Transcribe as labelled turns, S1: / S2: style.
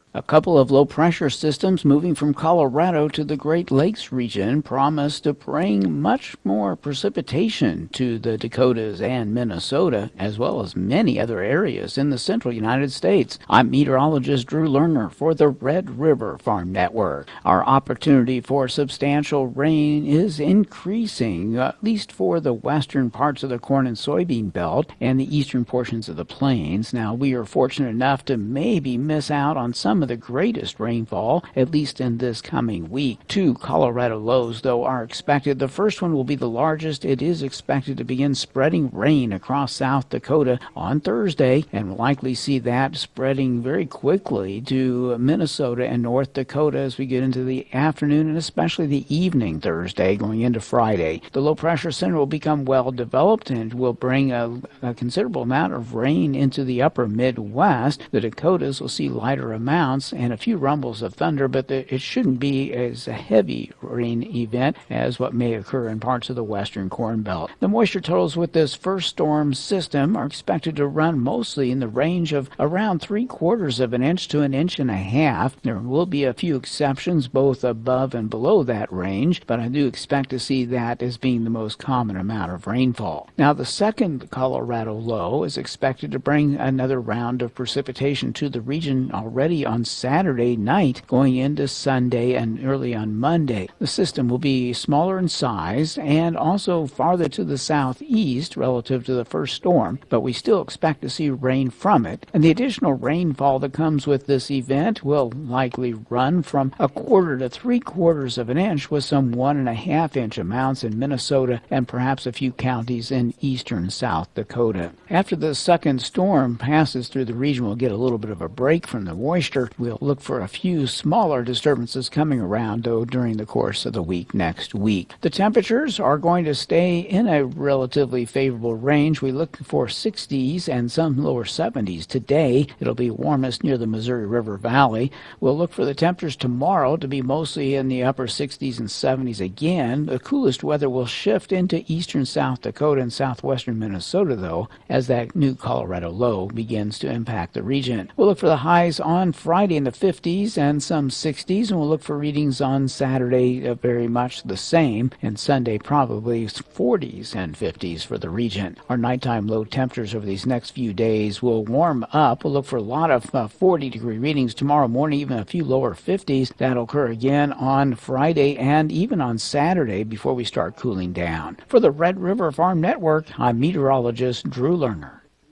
S1: A couple of low-pressure systems moving from Colorado to the Great Lakes region promise to bring much more precipitation to the Dakotas and Minnesota, as well as many other areas in the central United States. I'm meteorologist Drew Lerner for the Red River Farm Network. Our opportunity for substantial rain is increasing, at least for the western parts of the corn and soybean belt and the eastern portions of the plains. Now, we are fortunate enough to maybe miss out on some of the greatest rainfall, at least in this coming week. Two Colorado lows, though, are expected. The first one will be the largest. It is expected to begin spreading rain across South Dakota on Thursday, and we'll likely see that spreading very quickly to Minnesota and North Dakota as we get into the afternoon and especially the evening Thursday going into Friday. The low pressure center will become well developed and will bring a considerable amount of rain into the upper Midwest. The Dakotas will see lighter amounts and a few rumbles of thunder, but it shouldn't be as a heavy rain event as what may occur in parts of the western corn belt. The moisture totals with this first storm system are expected to run mostly in the range of around 3/4 of an inch to an inch and a half. There will be a few exceptions both above and below that range, but I do expect to see that as being the most common amount of rainfall. Now, the second Colorado low is expected to bring another round of precipitation to the region already on Saturday night going into Sunday and early on Monday. The system will be smaller in size and also farther to the southeast relative to the first storm, but we still expect to see rain from it. And the additional rainfall that comes with this event will likely run from 1/4 to 3/4 of an inch, with some 1.5 inch amounts in Minnesota and perhaps a few counties in eastern South Dakota. After the second storm passes through the region, we'll get a little bit of a break from the moisture. We'll look for a few smaller disturbances coming around, though, during the course of the week next week. The temperatures are going to stay in a relatively favorable range. We look for 60s and some lower 70s today. It'll be warmest near the Missouri River Valley. We'll look for the temperatures tomorrow to be mostly in the upper 60s and 70s again. The coolest weather will shift into eastern South Dakota and southwestern Minnesota, though, as that new Colorado low begins to impact the region. We'll look for the highs on Friday in the 50s and some 60s, and we'll look for readings on Saturday very much the same, and Sunday probably 40s and 50s for the region. Our nighttime low temperatures over these next few days will warm up. We'll look for a lot of 40-degree readings tomorrow morning, even a few lower 50s. That'll occur again on Friday and even on Saturday before we start cooling down. For the Red River Farm Network, I'm meteorologist Drew Lerner.